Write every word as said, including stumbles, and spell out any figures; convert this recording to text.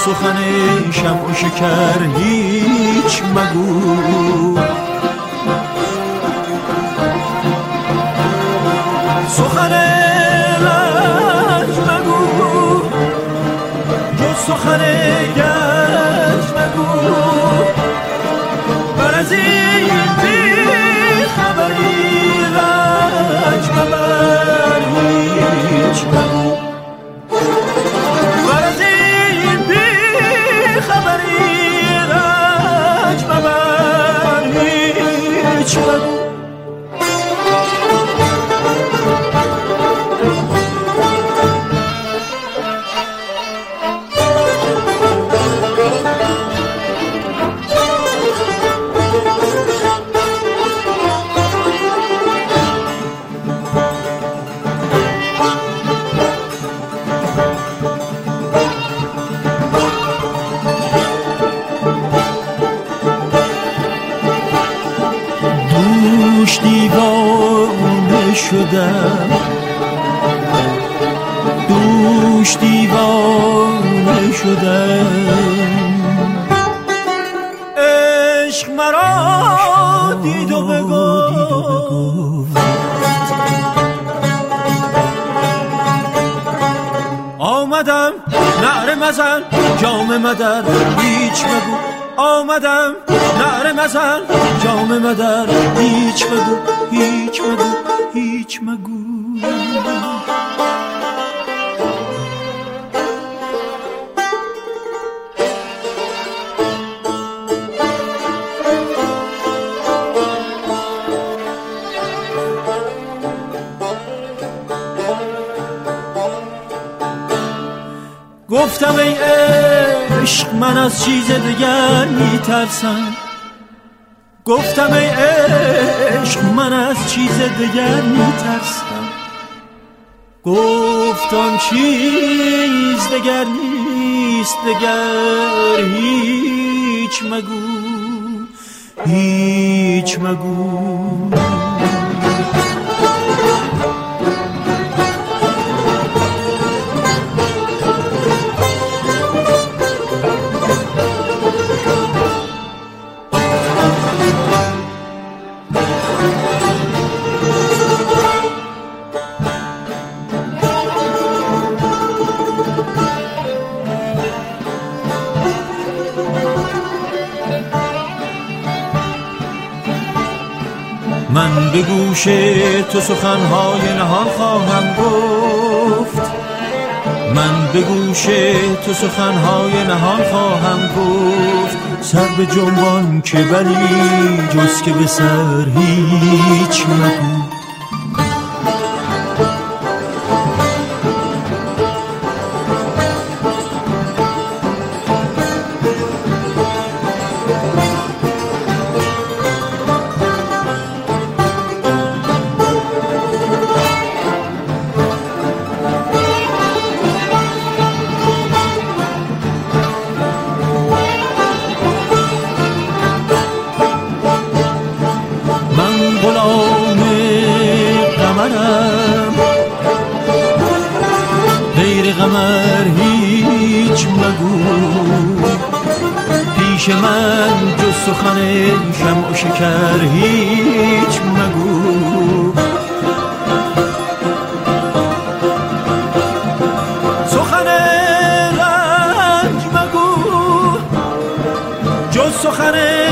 سخن شمع و شکر هیچ مگو. سخن رنج مگو جز سخن گنج مگو. بر از این بی خبری رنج مبر هیچ مگو. بر از این بی خبری رنج مبر هیچ مگو. دوش دیوانه شدم، دوش دیوانه شدم. عشق مرا دید و بگفت آمدم نعره مزن جام مدر هیچ مگو. آمدم نعره مزن جام مدر هیچ مگو. هیچ مگو هیچ مگو. گفتم ای عشق من از چیز دیگر میترسم. گفتم ای عشق من از چیز دیگر میترسم. گفتم چیز دیگر نیست دگر هیچ مگو. هیچ مگو. من به گوش تو سخنهای نهان خواهم گفت. من به گوش تو سخنهای نهان خواهم گفت. سر به جنبان که ولی جز که به سر هیچ مگو. غیر قمر هیچ مگو. پیش من جز سخن شمع و شکر هیچ مگو. سخن رنج مگو جز سخن